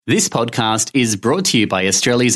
This podcast is brought to you by Australia's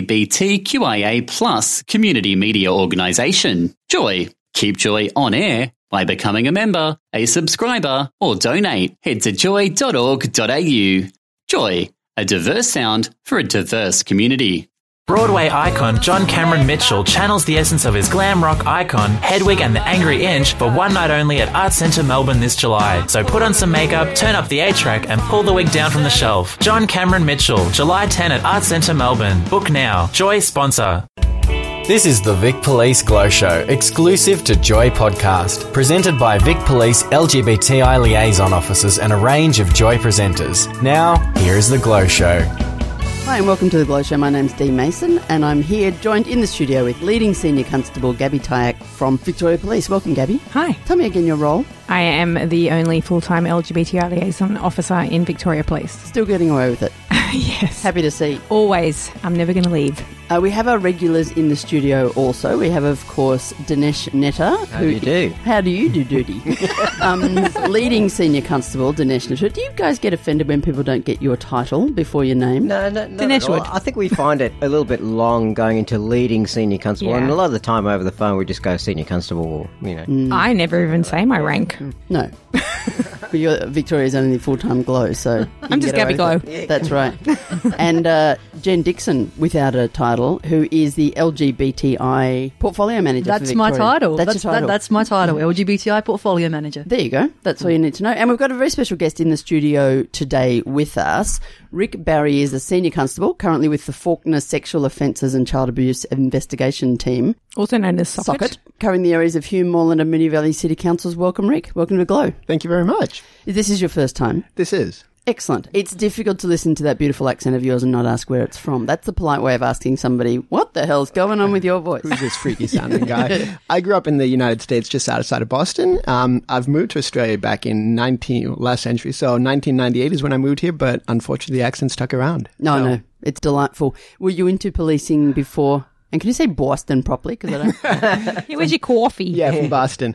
LGBTQIA+ community media organisation, Joy. Keep Joy on air by becoming a member, a subscriber, or donate. Head to joy.org.au. Joy, a diverse sound for a diverse community. Broadway icon John Cameron Mitchell channels the essence of his glam rock icon, Hedwig and the Angry Inch, for one night only at Arts Centre Melbourne this July. So put on some makeup, turn up the A-track and pull the wig down from the shelf. John Cameron Mitchell, July 10 at Arts Centre Melbourne. Book now. Joy sponsor. This is the Vic Police Glow Show, exclusive to Joy Podcast, presented by Vic Police LGBTI liaison officers and a range of Joy presenters. Now, here is the Glow Show. Hi and welcome to The Glow Show. My name's Dee Mason and I'm here joined in the studio with leading senior constable Gabby Tyack from Victoria Police. Welcome, Gabby. Hi. Tell me again your role. I am the only full-time LGBTI liaison officer in Victoria Police. Still getting away with it. Yes. Happy to see. Always. I'm never going to leave. We have our regulars in the studio also. We have, of course, Dinesh Netta. How do you do? How do you do, Duty? Leading senior constable Dinesh Netta. Do you guys get offended when people don't get your title before your name? No, Dinesh would. I think we find it a little bit long going into leading senior constable, Yeah. and a lot of the time over the phone we just go senior constable, or, you know. I never even say my rank. No. But you're Victoria's only full-time Glow, so... I'm just Gabby Glow. That's right. And Jen Dixon, without a title, who is the LGBTI portfolio manager for That's Victoria. my title. That's your title. That's my title, LGBTI portfolio manager. There you go. That's all you need to know. And we've got a very special guest in the studio today with us. Rick Barry is a senior constable, currently with the Fawkner Sexual Offences and Child Abuse Investigation Team. Also known as Socket. Covering the areas of Hume, Moreland and Moonee Valley City Councils. Welcome, Rick. Welcome to Glow. Thank you very much. This is your first time? This is. Excellent. It's difficult to listen to that beautiful accent of yours and not ask where it's from. That's the polite way of asking somebody, what the hell's going on with your voice? Who's this freaky sounding guy? I grew up in the United States just outside of Boston. I've moved to Australia back in last century. So 1998 is when I moved here, but unfortunately the accent stuck around. No, it's delightful. Were you into policing before? And can you say Boston properly? Because I don't. Hey, where's your coffee? Yeah, from Boston.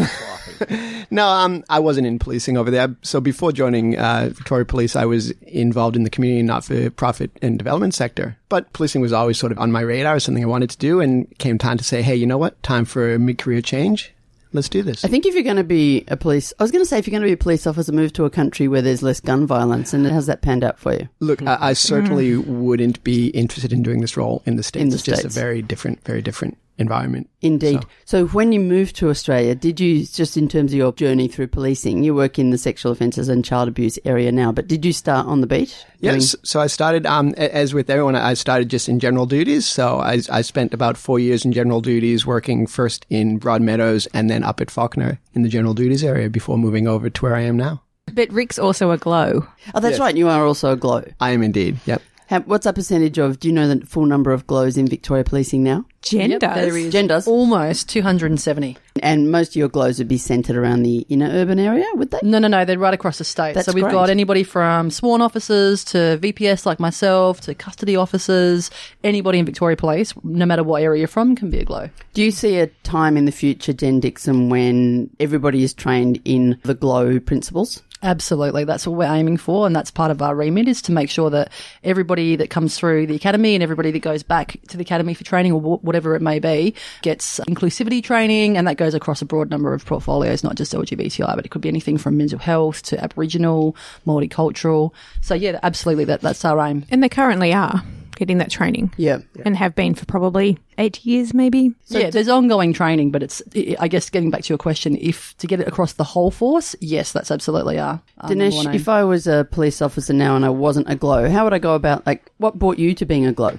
I wasn't in policing over there. So before joining Victoria Police, I was involved in the community not-for-profit and development sector. But policing was always sort of on my radar, something I wanted to do, and it came time to say, hey, you know what? Time for a mid-career change. Let's do this. I think if you're going to be a police... I was going to say, if you're going to be a police officer, move to a country where there's less gun violence. And how's that panned out for you? Look, I certainly wouldn't be interested in doing this role in the States. In the it's just a States. very different environment. Indeed. So when you moved to Australia, did you, just in terms of your journey through policing, you work in the sexual offences and child abuse area now, but did you start on the beat? Yes. So I started, as with everyone, I started just in general duties. So I spent about 4 years in general duties, working first in Broadmeadows and then up at Fawkner in the general duties area before moving over to where I am now. But Rick's also a Glow. Oh, that's right. You are also a Glow. I am indeed. Yep. What's our percentage of, do you know the full number of Glows in Victoria policing now? Jen Yep, does. there is Jen does. almost 270. And most of your Glows would be centred around the inner urban area, would they? No, they're right across the state. That's so we've great. got anybody from sworn officers to VPS like myself to custody officers. Anybody in Victoria Police, no matter what area you're from, can be a Glow. Do you see a time in the future, Jen Dixon, when everybody is trained in the Glow principles? Absolutely. That's what we're aiming for, and that's part of our remit, is to make sure that everybody that comes through the academy and everybody that goes back to the academy for training or whatever it may be gets inclusivity training, and that goes across a broad number of portfolios, not just LGBTI, but it could be anything from mental health to Aboriginal, multicultural. So yeah, absolutely, that's our aim. And they currently are getting that training. Yeah. And have been for probably 8 years, maybe. Yeah, there's ongoing training, but it's, I guess, getting back to your question, if to get it across the whole force, yes, that's absolutely our number one Dinesh, aim. if I was a police officer now and I wasn't a Glow, how would I go about, what brought you to being a Glow?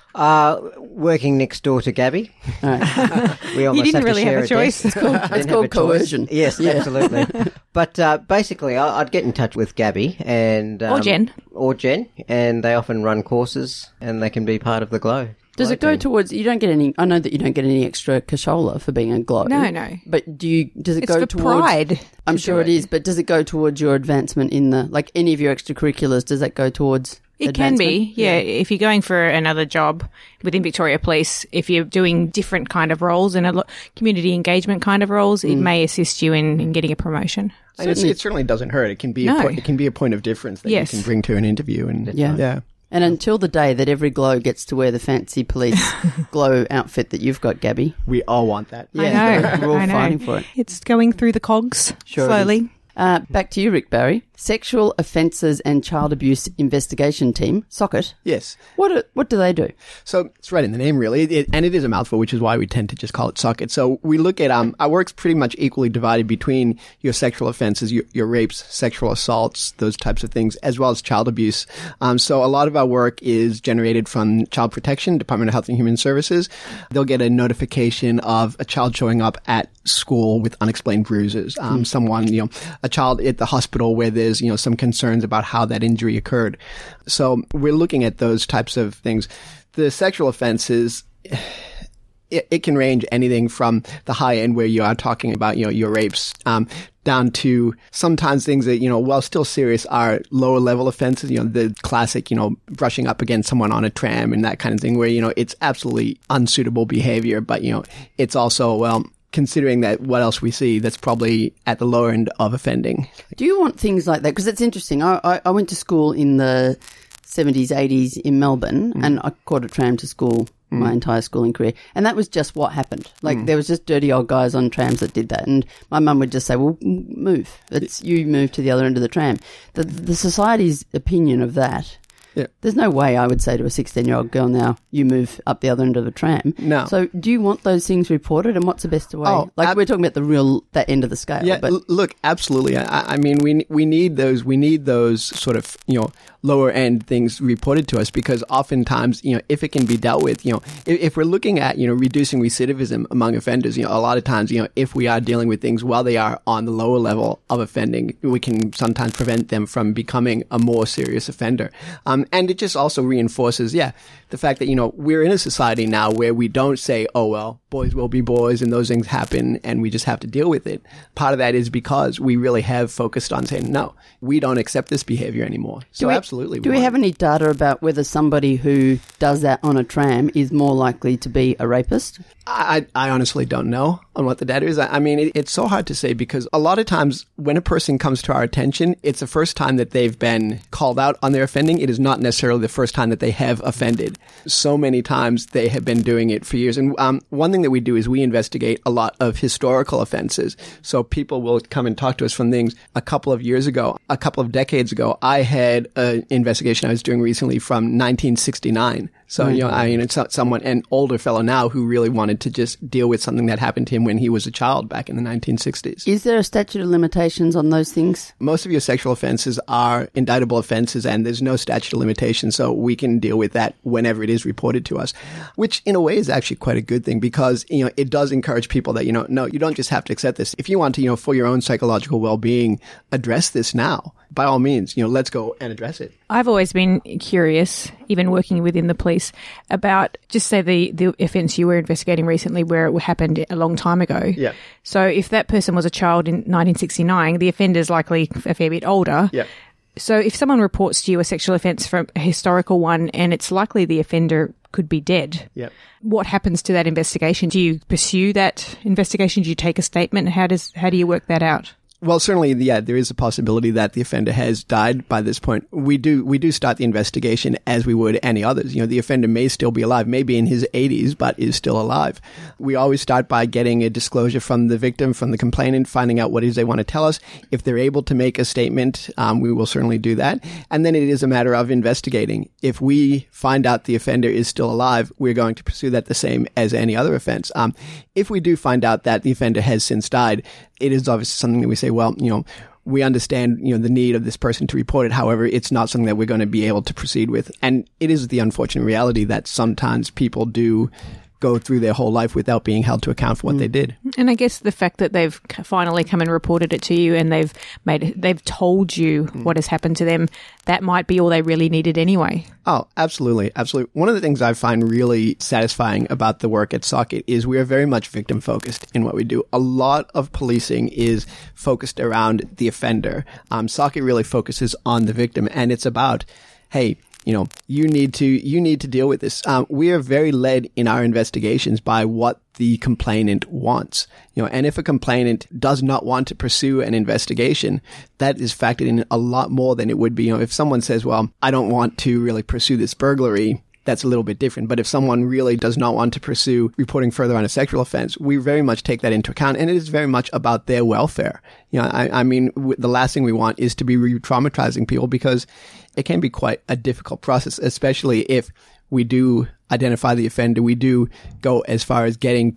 Working next door to Gabby. We almost You didn't have to really share have a choice. desk. It's called coercion. Yes, absolutely. But basically, I'd get in touch with Gabby and Or Jen. and they often run courses, and they can be part of the Glow. Does it go towards, you don't get any, I know that you don't get any extra cashola for being a Glow. No. But does it It's go for towards, pride. I'm sure it is, but does it go towards your advancement in any of your extracurriculars, does that go towards It can advancement? be, yeah. If you're going for another job within Victoria Police, if you're doing different kind of roles and community engagement kind of roles, it may assist you in getting a promotion. And it certainly doesn't hurt. It can be it can be a point of difference that you can bring to an interview. And yeah. And until the day that every glow gets to wear the fancy police glow outfit that you've got, Gabby. We all want that. Yeah, we're all fighting for it. It's going through the cogs slowly. Back to you, Rick Barry. Sexual Offences and Child Abuse Investigation Team, SOCIT. Yes. What do they do? So it's right in the name, really. And it is a mouthful, which is why we tend to just call it SOCIT. So we look at our work's pretty much equally divided between your sexual offences, your rapes, sexual assaults, those types of things, as well as child abuse. So a lot of our work is generated from Child Protection, Department of Health and Human Services. They'll get a notification of a child showing up at school with unexplained bruises. Someone, a child at the hospital where there's, some concerns about how that injury occurred. So we're looking at those types of things. The sexual offenses, it can range anything from the high end where you are talking about, your rapes, down to sometimes things that, while still serious, are lower level offenses, the classic, brushing up against someone on a tram and that kind of thing where, it's absolutely unsuitable behavior, but, it's also, considering that what else we see, that's probably at the lower end of offending. Do you want things like that? Because it's interesting. I went to school in the 70s, 80s in Melbourne, and I caught a tram to school my entire schooling career. And that was just what happened. Like, there was just dirty old guys on trams that did that. And my mum would just say, well, move. You move to the other end of the tram. The society's opinion of that. Yeah. There's no way I would say to a 16-year-old girl now, you move up the other end of the tram. No. So do you want those things reported, and what's the best way? We're talking about that end of the scale. Yeah, but look, absolutely. I mean, we need those. We need those sort of, lower end things reported to us because oftentimes, if it can be dealt with, if we're looking at, reducing recidivism among offenders, a lot of times, if we are dealing with things while they are on the lower level of offending, we can sometimes prevent them from becoming a more serious offender. And it just also reinforces, the fact that, we're in a society now where we don't say, oh, well, boys will be boys and those things happen and we just have to deal with it. Part of that is because we really have focused on saying, no, we don't accept this behavior anymore. So absolutely. Do we have any data about whether somebody who does that on a tram is more likely to be a rapist? I honestly don't know on what the data is. I mean, it's so hard to say because a lot of times when a person comes to our attention, it's the first time that they've been called out on their offending. It is not necessarily the first time that they have offended. So many times they have been doing it for years. And one thing that we do is we investigate a lot of historical offenses. So people will come and talk to us from things a couple of years ago, a couple of decades ago. I had an investigation I was doing recently from 1969. So, it's someone, an older fellow now who really wanted to just deal with something that happened to him when he was a child back in the 1960s. Is there a statute of limitations on those things? Most of your sexual offenses are indictable offenses and there's no statute of limitations. So we can deal with that whenever it is reported to us, which in a way is actually quite a good thing because, it does encourage people that, no, you don't just have to accept this. If you want to, for your own psychological well-being, address this now. By all means, let's go and address it. I've always been curious, even working within the police, about just say the offence you were investigating recently where it happened a long time ago. Yeah. So if that person was a child in 1969, the offender's likely a fair bit older. Yeah. So if someone reports to you a sexual offence from a historical one and it's likely the offender could be dead, what happens to that investigation? Do you pursue that investigation? Do you take a statement? How do you work that out? Well, certainly, there is a possibility that the offender has died by this point. We do start the investigation as we would any others. The offender may still be alive, maybe in his 80s, but is still alive. We always start by getting a disclosure from the victim, from the complainant, finding out what it is they want to tell us. If they're able to make a statement, we will certainly do that. And then it is a matter of investigating. If we find out the offender is still alive, we're going to pursue that the same as any other offense. If we do find out that the offender has since died, it is obviously something that we say, well, we understand, the need of this person to report it. However, it's not something that we're going to be able to proceed with. And it is the unfortunate reality that sometimes people do go through their whole life without being held to account for what they did. And I guess the fact that they've finally come and reported it to you and they've told you what has happened to them, that might be all they really needed anyway. Oh, absolutely. Absolutely. One of the things I find really satisfying about the work at SOCIT is we are very much victim focused in what we do. A lot of policing is focused around the offender. SOCIT really focuses on the victim and it's about, hey, you need to deal with this. We are very led in our investigations by what the complainant wants, and if a complainant does not want to pursue an investigation, that is factored in a lot more than it would be, if someone says, well, I don't want to really pursue this burglary, that's a little bit different. But if someone really does not want to pursue reporting further on a sexual offense, we very much take that into account. And it is very much about their welfare. I mean, the last thing we want is to be re-traumatizing people, because it can be quite a difficult process, especially if we do identify the offender. We do go as far as getting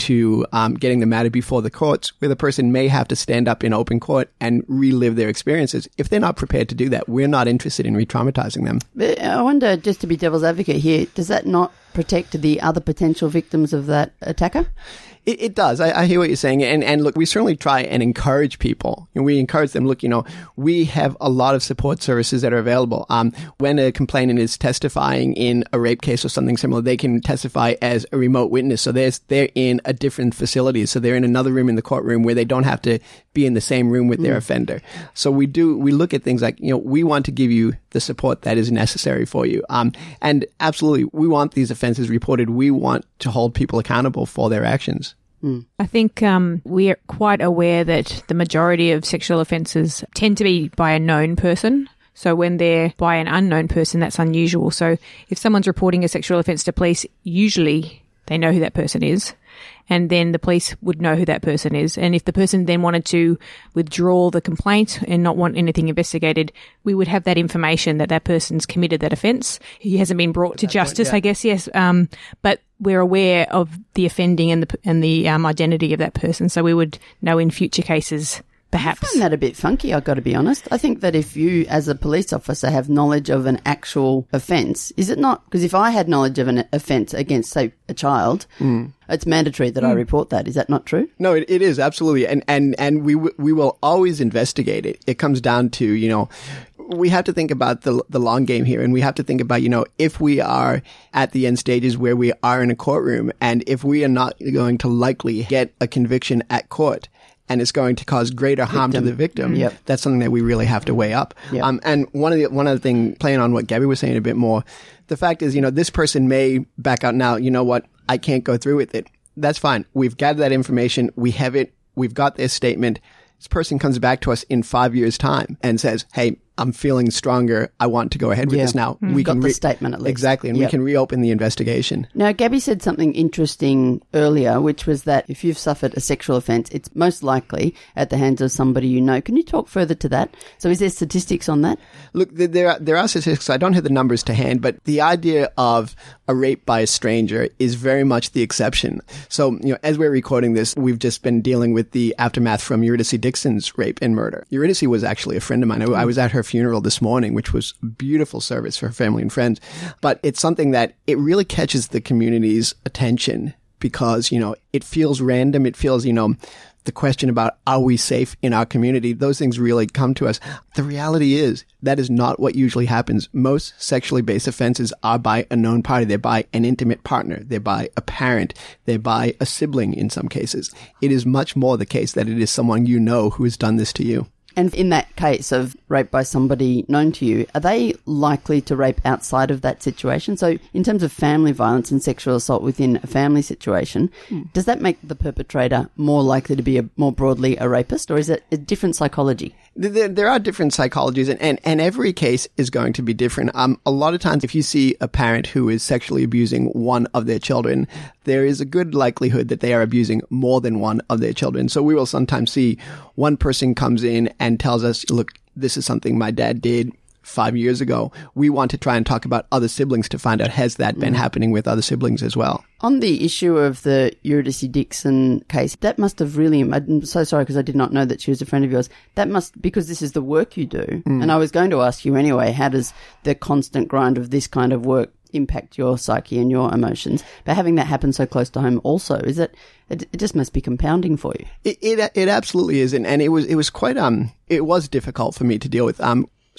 the matter before the courts, where the person may have to stand up in open court and relive their experiences. If they're not prepared to do that, we're not interested in re-traumatizing them. But I wonder, just to be devil's advocate here, does that not protect the other potential victims of that attacker? It does. I hear what you're saying. And look, we certainly try and encourage people. We encourage them, look, we have a lot of support services that are available. When a complainant is testifying in a rape case or something similar, they can testify as a remote witness. So they're in a different facility. So they're in another room in the courtroom where they don't have to be in the same room with their offender. So we look at things like, we want to give you the support that is necessary for you. And absolutely, we want these offenses reported. We want to hold people accountable for their actions. I think we are quite aware that the majority of sexual offences tend to be by a known person. So when they're by an unknown person, that's unusual. So if someone's reporting a sexual offence to police, usually they know who that person is. And then the police would know who that person is. And if the person then wanted to withdraw the complaint and not want anything investigated, we would have that information that that person's committed that offence. He hasn't been brought to justice, I guess, yes. But we're aware of the offending and the identity of that person. So we would know in future cases, perhaps. I find that a bit funky, I've got to be honest. I think that if you, as a police officer, have knowledge of an actual offence, is it not? Because if I had knowledge of an offence against, say, a child, it's mandatory that I report that. Is that not true? No, it is, absolutely. And we will always investigate it. It comes down to, we have to think about the long game here, and we have to think about, if we are at the end stages where we are in a courtroom, and if we are not going to likely get a conviction at court, and it's going to cause greater harm to the victim, that's something that we really have to weigh up. Yep. And one of the thing, playing on what Gabby was saying a bit more, the fact is, this person may back out now. You know what? I can't go through with it. That's fine. We've gathered that information. We have it. We've got their statement. This person comes back to us in 5 years' time and says, hey, I'm feeling stronger. I want to go ahead with this now. We got the statement at least. Exactly. And we can reopen the investigation. Now, Gabby said something interesting earlier, which was that if you've suffered a sexual offence, it's most likely at the hands of somebody you know. Can you talk further to that? So is there statistics on that? Look, there are statistics. I don't have the numbers to hand, but the idea of a rape by a stranger is very much the exception. So, as we're recording this, we've just been dealing with the aftermath from Eurydice Dixon's rape and murder. Eurydice was actually a friend of mine. I was at her funeral this morning, which was a beautiful service for her family and friends. But it's something that it really catches the community's attention because, it feels random. It feels, the question about are we safe in our community? Those things really come to us. The reality is that is not what usually happens. Most sexually based offenses are by a known party. They're by an intimate partner. They're by a parent. They're by a sibling in some cases. It is much more the case that it is someone who has done this to you. And in that case of rape by somebody known to you, are they likely to rape outside of that situation? So in terms of family violence and sexual assault within a family situation, does that make the perpetrator more likely to be more broadly a rapist, or is it a different psychology? There are different psychologies, and every case is going to be different. A lot of times if you see a parent who is sexually abusing one of their children, there is a good likelihood that they are abusing more than one of their children. So we will sometimes see one person comes in and tells us, look, this is something my dad did 5 years ago. We want to try and talk about other siblings to find out, has that been happening with other siblings as well? On the issue of the Eurydice Dixon case, that must have really, I'm so sorry because I did not know that she was a friend of yours. That must, because this is the work you do. And I was going to ask you anyway, how does the constant grind of this kind of work impact your psyche and your emotions? But having that happen so close to home also, is it just must be compounding for you. It absolutely is. And it was quite, it was difficult for me to deal with.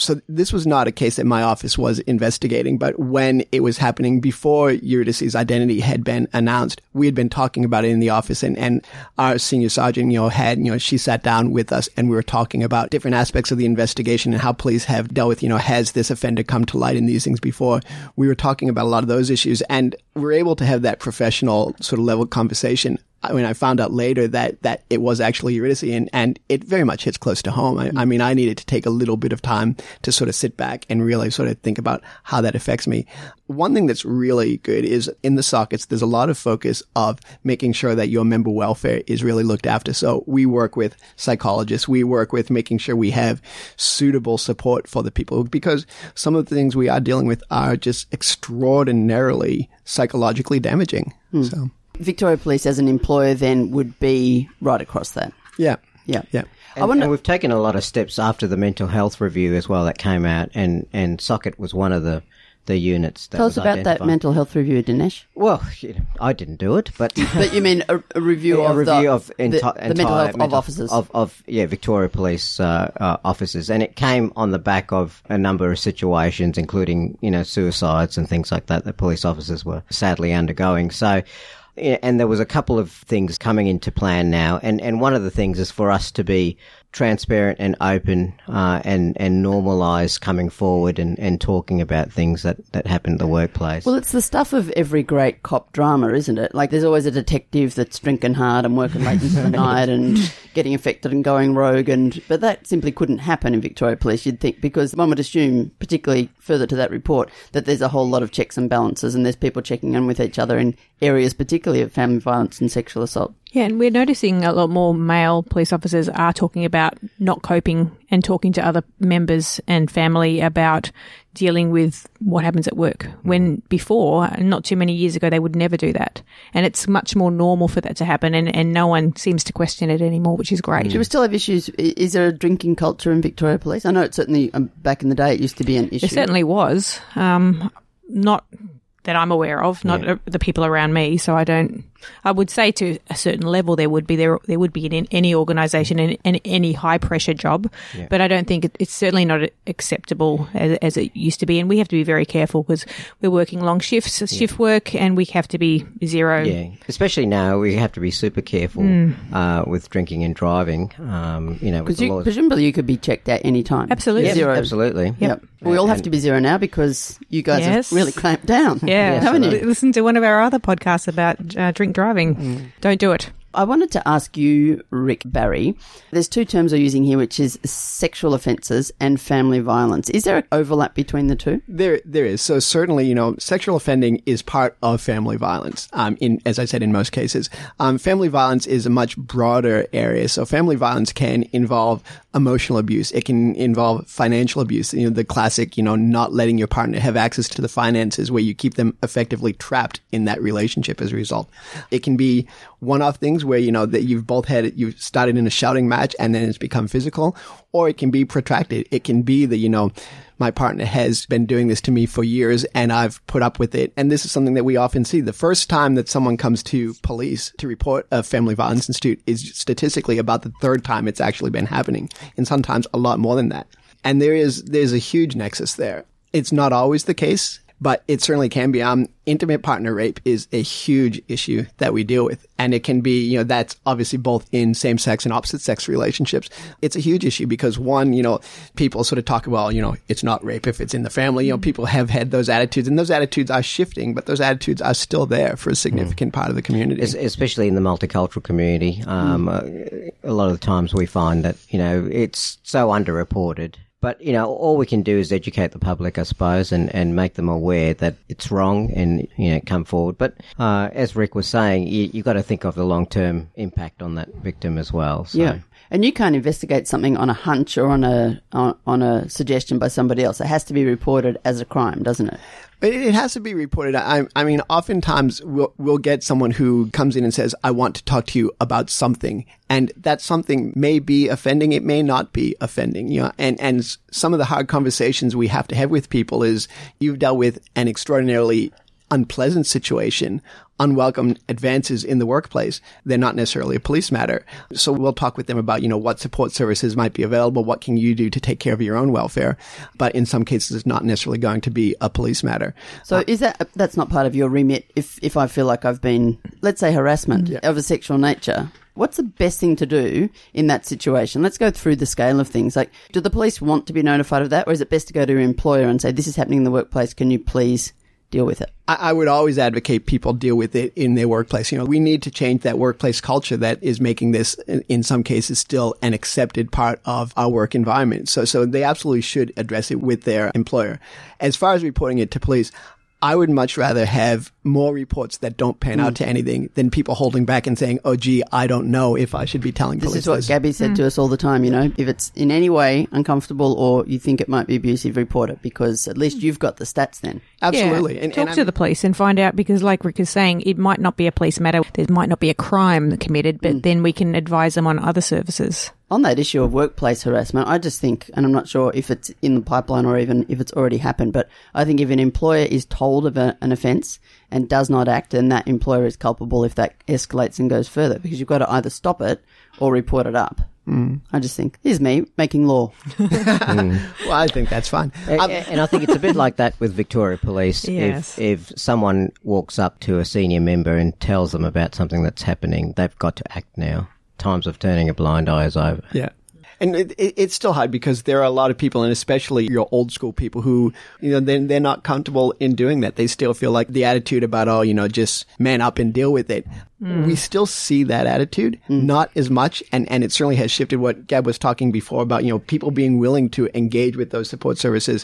So this was not a case that my office was investigating, but when it was happening before Eurydice's identity had been announced, we had been talking about it in the office, and our senior sergeant, she sat down with us and we were talking about different aspects of the investigation and how police have dealt with, has this offender come to light in these things before. We were talking about a lot of those issues, and we were able to have that professional sort of level conversation. When I found out later that it was actually Eurydice, and it very much hits close to home. I mean, I needed to take a little bit of time to sort of sit back and really sort of think about how that affects me. One thing that's really good is in the sockets, there's a lot of focus of making sure that your member welfare is really looked after. So we work with psychologists. We work with making sure we have suitable support for the people, because some of the things we are dealing with are just extraordinarily psychologically damaging. So. Victoria Police as an employer then would be right across that. Yeah. And we've taken a lot of steps after the mental health review as well that came out, and Socket was one of the units that Tell was us about identified. that mental health review, Dinesh. Well, I didn't do it, but But you mean a review of the mental health of officers? Of Victoria Police officers. And it came on the back of a number of situations, including, suicides and things like that police officers were sadly undergoing. So, and there was a couple of things coming into plan now, and one of the things is for us to be transparent and open and normalise coming forward and talking about things that happen in the workplace. Well, it's the stuff of every great cop drama, isn't it? Like there's always a detective that's drinking hard and working late into the night and getting affected and going rogue, but that simply couldn't happen in Victoria Police, you'd think, because one would assume, particularly further to that report, that there's a whole lot of checks and balances and there's people checking in with each other in areas particularly of family violence and sexual assault. Yeah, and we're noticing a lot more male police officers are talking about not coping and talking to other members and family about dealing with what happens at work, when before, not too many years ago, they would never do that. And it's much more normal for that to happen, and no one seems to question it anymore, which is great. Do we still have issues? Is there a drinking culture in Victoria Police? I know it certainly, back in the day, it used to be an issue. There certainly was. Not that I'm aware of, not the people around me. So I would say to a certain level there would be in any organisation in any high pressure job, but I don't think it's certainly not acceptable as it used to be. And we have to be very careful because we're working long shifts, shift work, and we have to be zero. Yeah, especially now we have to be super careful with drinking and driving. Because presumably you could be checked at any time. Absolutely, zero. Absolutely. Yep. We all have to be zero now because you guys have really clamped down. Yeah, haven't you? Listen to one of our other podcasts about drink driving. Don't do it. I wanted to ask you, Rick Barry, there's two terms we're using here, which is sexual offences and family violence. Is there an overlap between the two? There is. So certainly, sexual offending is part of family violence, as I said, in most cases. Family violence is a much broader area. So family violence can involve emotional abuse. It can involve financial abuse. The classic, not letting your partner have access to the finances where you keep them effectively trapped in that relationship as a result. It can be one-off things where, that you've started in a shouting match and then it's become physical, or it can be protracted. It can be that, my partner has been doing this to me for years and I've put up with it. And this is something that we often see. The first time that someone comes to police to report a family violence institute is statistically about the third time it's actually been happening, and sometimes a lot more than that. And there's a huge nexus there. It's not always the case, but it certainly can be. Intimate partner rape is a huge issue that we deal with. And it can be, that's obviously both in same-sex and opposite-sex relationships. It's a huge issue because, one, people sort of talk about, it's not rape if it's in the family. People have had those attitudes, and those attitudes are shifting, but those attitudes are still there for a significant part of the community. Especially in the multicultural community. A lot of the times we find that, it's so underreported. But, all we can do is educate the public, I suppose, and make them aware that it's wrong and, come forward. But as Rick was saying, you've got to think of the long-term impact on that victim as well. So. Yeah. And you can't investigate something on a hunch or on a suggestion by somebody else. It has to be reported as a crime, doesn't it? It has to be reported. I mean, oftentimes we'll get someone who comes in and says, I want to talk to you about something. And that something may be offending. It may not be offending, and some of the hard conversations we have to have with people is you've dealt with an extraordinarily unpleasant situation, unwelcome advances in the workplace, they're not necessarily a police matter. So we'll talk with them about, what support services might be available, what can you do to take care of your own welfare. But in some cases, it's not necessarily going to be a police matter. So is that's not part of your remit if I feel like I've been, let's say, harassment of a sexual nature? What's the best thing to do in that situation? Let's go through the scale of things. Like, do the police want to be notified of that, or is it best to go to your employer and say, this is happening in the workplace, can you please deal with it? I would always advocate people deal with it in their workplace. We need to change that workplace culture that is making this, in some cases, still an accepted part of our work environment. So they absolutely should address it with their employer. As far as reporting it to police, I would much rather have more reports that don't pan out to anything than people holding back and saying, oh, gee, I don't know if I should be telling police this. Is what Gabby said to us all the time, if it's in any way uncomfortable or you think it might be abusive, report it, because at least you've got the stats then. Absolutely. Yeah. Talk to the police and find out, because like Rick is saying, it might not be a police matter. There might not be a crime committed, but then we can advise them on other services. On that issue of workplace harassment, I just think, and I'm not sure if it's in the pipeline or even if it's already happened, but I think if an employer is told of an offence and does not act, then that employer is culpable if that escalates and goes further, because you've got to either stop it or report it up. I just think, here's me making law. Well, I think that's fine. And I think it's a bit like that with Victoria Police. Yes. If someone walks up to a senior member and tells them about something that's happening, they've got to act now. Times of turning a blind eye is over. Yeah. And it's still hard because there are a lot of people, and especially your old school people who, they're not comfortable in doing that. They still feel like the attitude about, just man up and deal with it. We still see that attitude, not as much. And it certainly has shifted what Gab was talking before about, people being willing to engage with those support services.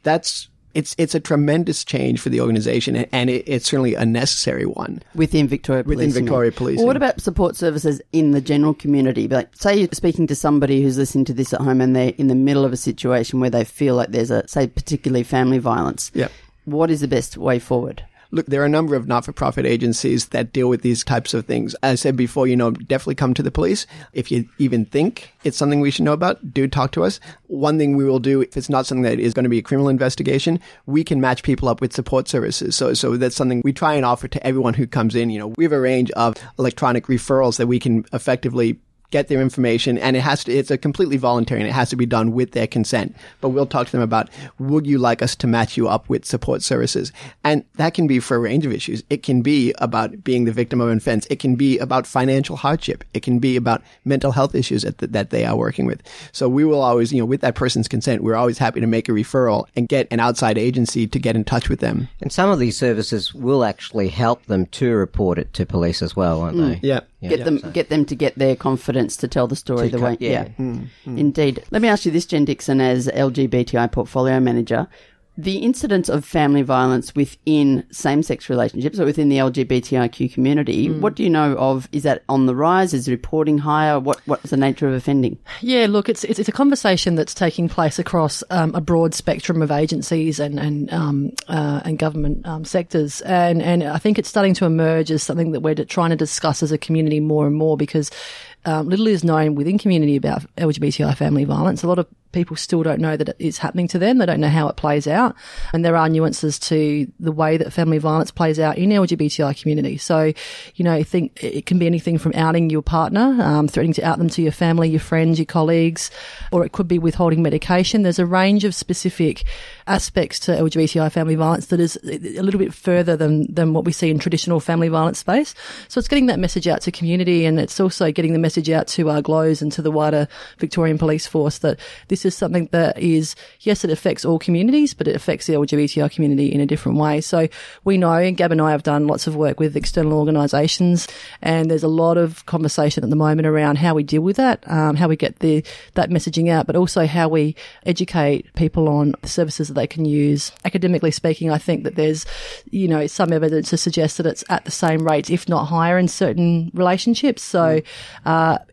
It's a tremendous change for the organization, and it's certainly a necessary one. Within Victoria Police. Well, what about support services in the general community? Like, say you're speaking to somebody who's listening to this at home and they're in the middle of a situation where they feel like there's particularly family violence. Yeah. What is the best way forward? Look, there are a number of not-for-profit agencies that deal with these types of things. As I said before, definitely come to the police. If you even think it's something we should know about, do talk to us. One thing we will do, if it's not something that is going to be a criminal investigation, we can match people up with support services. So that's something we try and offer to everyone who comes in. We have a range of electronic referrals that we can effectively get their information, and it's a completely voluntary, and it has to be done with their consent. But we'll talk to them about, would you like us to match you up with support services? And that can be for a range of issues. It can be about being the victim of an offense. It can be about financial hardship. It can be about mental health issues that they are working with. So we will always, with that person's consent, we're always happy to make a referral and get an outside agency to get in touch with them. And some of these services will actually help them to report it to police as well, aren't they? Yeah. Get them to get their confidence to tell the story the way. Yeah. Indeed. Let me ask you this, Jen Dixon, as LGBTI portfolio manager. The incidence of family violence within same-sex relationships or within the LGBTIQ community, what do you know of? Is that on the rise? Is reporting higher? What's the nature of offending? Yeah, look, it's a conversation that's taking place across a broad spectrum of agencies and government sectors, and I think it's starting to emerge as something that we're trying to discuss as a community more and more, because little is known within community about LGBTI family violence. A lot of people still don't know that it is happening to them. They don't know how it plays out. And there are nuances to the way that family violence plays out in LGBTI community. So, I think it can be anything from outing your partner, threatening to out them to your family, your friends, your colleagues, or it could be withholding medication. There's a range of specific aspects to LGBTI family violence that is a little bit further than what we see in traditional family violence space. So it's getting that message out to community, and it's also getting the message out to our GLOWs and to the wider Victorian Police Force that this is something that is, yes, it affects all communities, but it affects the LGBTI community in a different way. So we know, and Gab and I have done lots of work with external organisations, and there's a lot of conversation at the moment around how we deal with that, how we get that messaging out, but also how we educate people on the services that they can use. Academically speaking, I think that there's, some evidence to suggest that it's at the same rate, if not higher, in certain relationships. So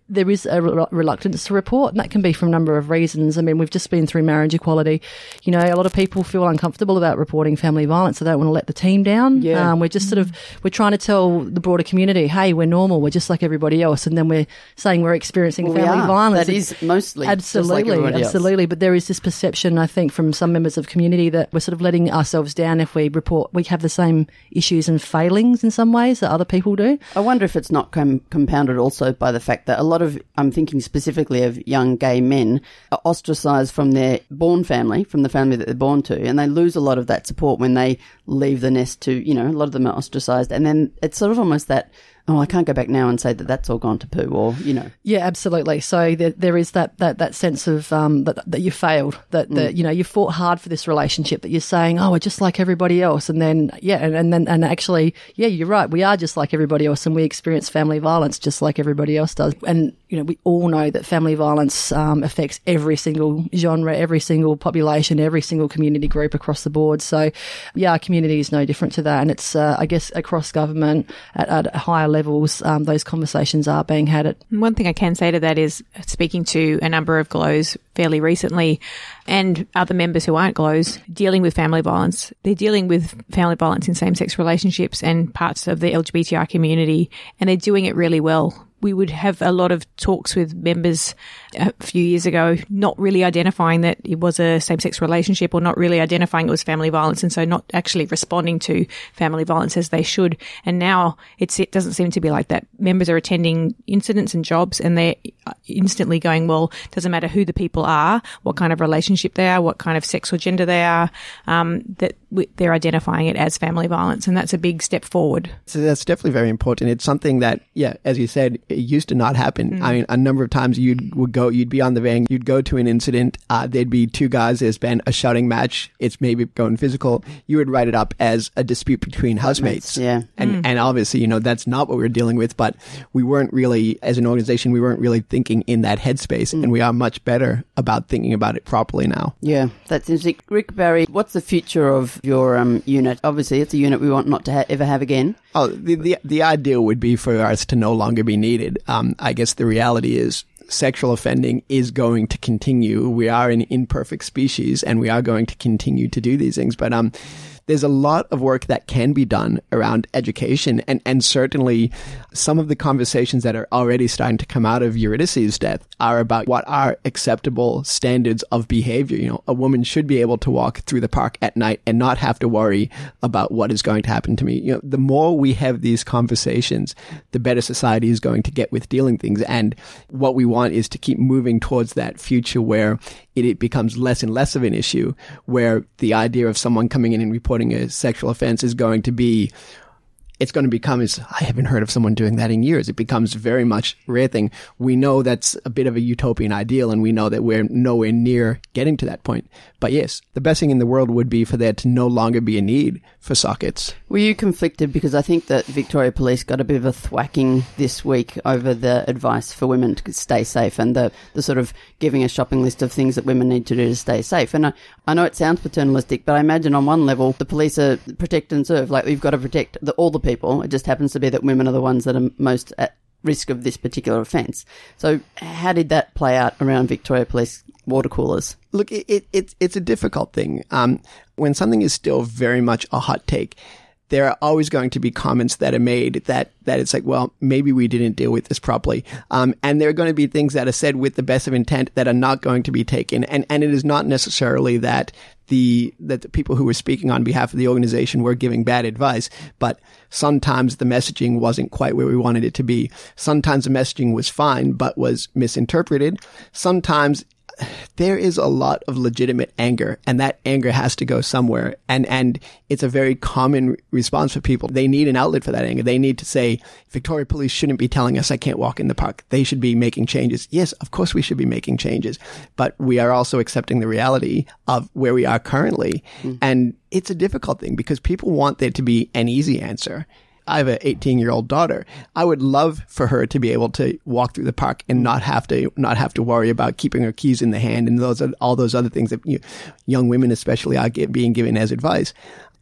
there is a reluctance to report, and that can be for a number of reasons. I mean, we've just been through marriage equality. You know, a lot of people feel uncomfortable about reporting family violence, so they don't want to let the team down. Yeah. We're just we're trying to tell the broader community, hey, we're normal, we're just like everybody else, and then we're saying we're experiencing family violence. That is mostly absolutely, just like absolutely. But there is this perception, I think, from some members of community that we're sort of letting ourselves down if we report. We have the same issues and failings in some ways that other people do. I wonder if it's not compounded also by the fact that a lot of, I'm thinking specifically of young gay men, are ostracised from their born family, from the family that they're born to, and they lose a lot of that support when they leave the nest to, you know, a lot of them are ostracised. And then it's sort of almost that, oh, I can't go back now and say that that's all gone to poo, or, you know. Yeah, absolutely. So there is that sense of that you failed, that you know, you fought hard for this relationship, that you're saying, oh, we're just like everybody else, and then and actually, yeah, you're right, we are just like everybody else, and we experience family violence just like everybody else does. And you know, we all know that family violence affects every single genre, every single population, every single community group across the board. So yeah, our community is no different to that, and it's I guess across government at higher levels, those conversations are being had. One thing I can say to that is, speaking to a number of GLOWs fairly recently, and other members who aren't GLOWs, dealing with family violence. They're dealing with family violence in same-sex relationships and parts of the LGBTI community, and they're doing it really well. We would have a lot of talks with members a few years ago, not really identifying that it was a same-sex relationship, or not really identifying it was family violence, and so not actually responding to family violence as they should. And now it doesn't seem to be like that. Members are attending incidents and jobs, and they're instantly going, well, doesn't matter who the people are, what kind of relationship they are, what kind of sex or gender they are, that they're identifying it as family violence, and that's a big step forward. So that's definitely very important. It's something that, yeah, as you said, it used to not happen. I mean, a number of times you'd be on the van, you'd go to an incident, there'd be two guys, there's been a shouting match, it's maybe going physical, you would write it up as a dispute between housemates. Yeah. And obviously, you know, that's not what we were dealing with, but we weren't really, as an organization, we weren't really thinking in that headspace, and we are much better about thinking about it properly now. Yeah, that's interesting. Rick Barry, what's the future of your unit? Obviously, it's a unit we want not to ever have again. Oh, the ideal would be for us to no longer be needed. I guess the reality is sexual offending is going to continue. We are an imperfect species, and we are going to continue to do these things. But there's a lot of work that can be done around education, and certainly some of the conversations that are already starting to come out of Eurydice's death are about what are acceptable standards of behavior. You know, a woman should be able to walk through the park at night and not have to worry about what is going to happen to me. You know, the more we have these conversations, the better society is going to get with dealing things. And what we want is to keep moving towards that future where it becomes less and less of an issue, where the idea of someone coming in and reporting a sexual offense is going to be, it's going to become, I haven't heard of someone doing that in years. It becomes very much a rare thing. We know that's a bit of a utopian ideal, and we know that we're nowhere near getting to that point. But yes, the best thing in the world would be for there to no longer be a need for sockets. Were you conflicted? Because I think that Victoria Police got a bit of a thwacking this week over the advice for women to stay safe, and the sort of giving a shopping list of things that women need to do to stay safe. And I know it sounds paternalistic, but I imagine on one level the police are protect and serve. Like, you've got to protect all the people. It just happens to be that women are the ones that are most at risk of this particular offence. So how did that play out around Victoria Police water coolers? Look, it's a difficult thing. When something is still very much a hot take, there are always going to be comments that are made that it's like, well, maybe we didn't deal with this properly. And there are going to be things that are said with the best of intent that are not going to be taken. And it is not necessarily that the people who were speaking on behalf of the organization were giving bad advice, but sometimes the messaging wasn't quite where we wanted it to be. Sometimes the messaging was fine, but was misinterpreted. Sometimes there is a lot of legitimate anger, and that anger has to go somewhere. And it's a very common response for people. They need an outlet for that anger. They need to say, Victoria Police shouldn't be telling us I can't walk in the park. They should be making changes. Yes, of course we should be making changes, but we are also accepting the reality of where we are currently. And it's a difficult thing because people want there to be an easy answer. I have an 18-year-old daughter. I would love for her to be able to walk through the park and not have to worry about keeping her keys in the hand and all those other things that young women especially are being given as advice.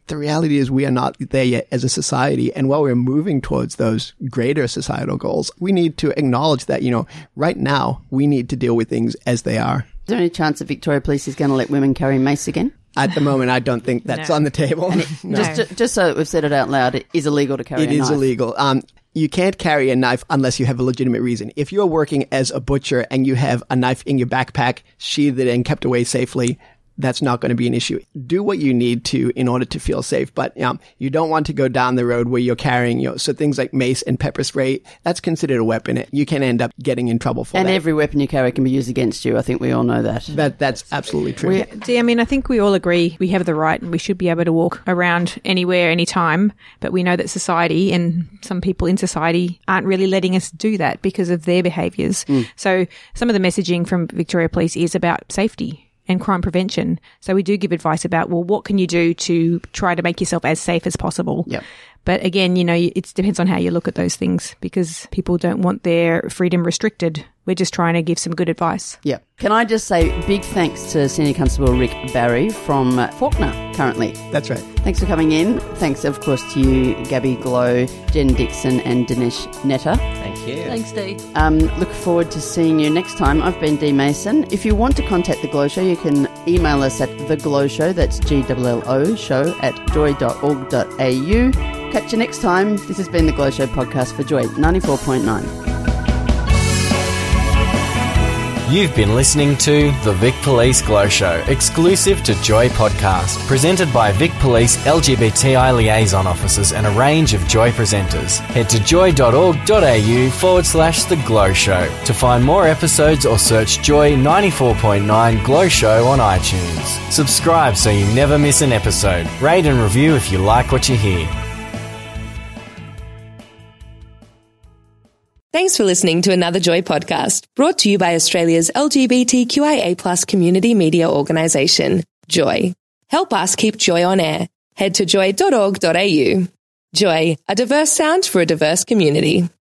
the reality is we are not there yet as a society. And while we're moving towards those greater societal goals, we need to acknowledge that, right now we need to deal with things as they are. Is there any chance that Victoria Police is going to let women carry mace again? At the moment, I don't think that's on the table. Just so that we've said it out loud, it is illegal to carry a knife. It is illegal. You can't carry a knife unless you have a legitimate reason. If you're working as a butcher and you have a knife in your backpack, sheathed and kept away safely, that's not going to be an issue. Do what you need to in order to feel safe. But you don't want to go down the road where you're carrying, so things like mace and pepper spray, that's considered a weapon. You can end up getting in trouble for that. And every weapon you carry can be used against you. I think we all know that. That's absolutely true. I think we all agree we have the right and we should be able to walk around anywhere, anytime. But we know that society and some people in society aren't really letting us do that because of their behaviours. So some of the messaging from Victoria Police is about safety and crime prevention. So we do give advice about, what can you do to try to make yourself as safe as possible? Yep. But again, it depends on how you look at those things because people don't want their freedom restricted. We're just trying to give some good advice. Yeah. Can I just say big thanks to Senior Constable Rick Barry from Fawkner currently. That's right. Thanks for coming in. Thanks, of course, to you, Gabby Glow, Jen Dixon and Dinesh Netta. Thank you. Thanks, Dee. Look forward to seeing you next time. I've been Dee Mason. If you want to contact The Glow Show, you can email us at theglowshow, that's GLLO show @joy.org.au. Catch you next time. This has been The Glow Show podcast for Joy 94.9. You've been listening to The Vic Police Glow Show, exclusive to Joy Podcast, presented by Vic Police LGBTI liaison officers and a range of Joy presenters. Head to joy.org.au/The Glow Show to find more episodes or search Joy 94.9 Glow Show on iTunes. Subscribe so you never miss an episode. Rate and review if you like what you hear. Thanks for listening to another Joy podcast, brought to you by Australia's LGBTQIA+ community media organisation, Joy. Help us keep Joy on air. Head to joy.org.au. Joy, a diverse sound for a diverse community.